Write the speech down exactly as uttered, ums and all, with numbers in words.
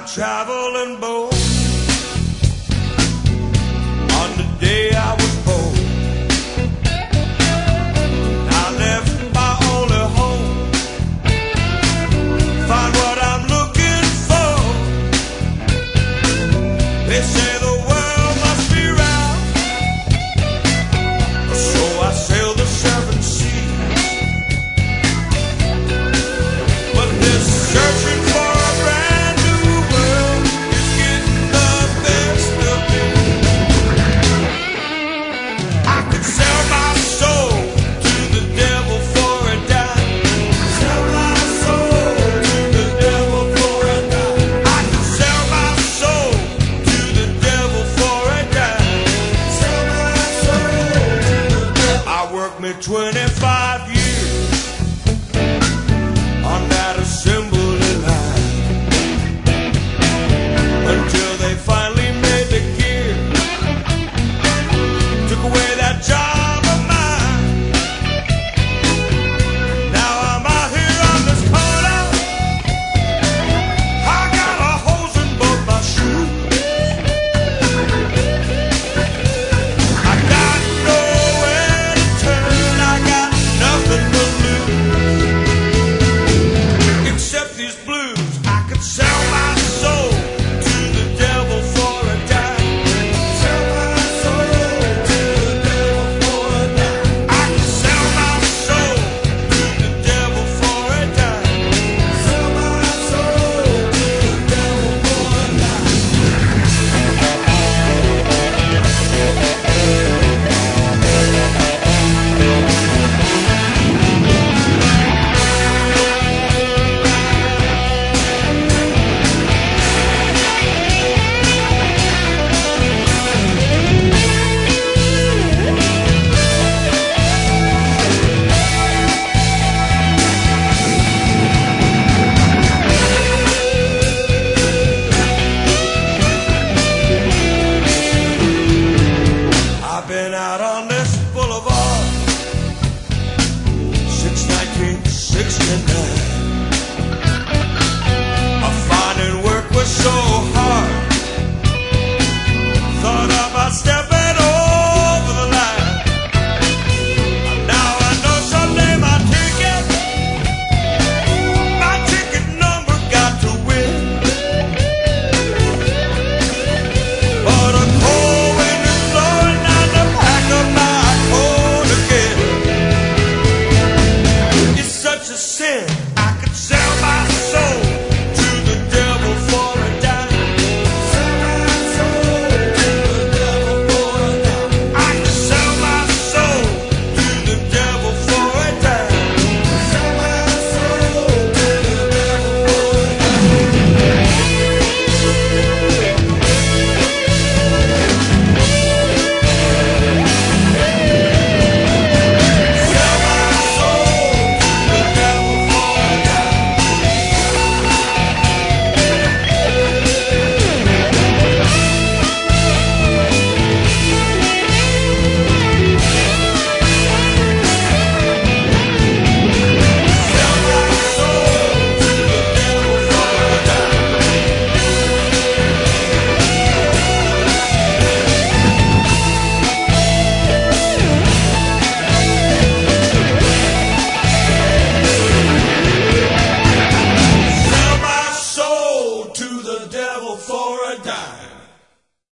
traveling boat on the day I was born. I left my only home, find what I'm looking for. They say the world must be round, so I sail the seven seas. But this searching for a brand new world is getting the best of me. I could sell my soul to the devil for a dime. Sell my soul to the devil for a dime. I could sell my soul to the devil for a dime. Sell my soul to the devil. I worked me twenty-five years on that assembly line until they finally made the gear, took away that job of mine. Now I'm out here on this corner, I got a hose in both my shoes. I got nowhere to turn, I got nothing to lose except these blues. I could sell my soul to the devil for a dime. Sell my soul to the devil for a dime. I could sell my soul to the devil for a dime. Sell my soul to the devil for a dime. I've been out on this boulevard since nineteen sixty-nine. I finding work was so hard, thought about stepping over the line. Now I know someday my ticket, my ticket number got to win. But a cold wind is blowing down the back of my coat again. It's such a sin. I could sell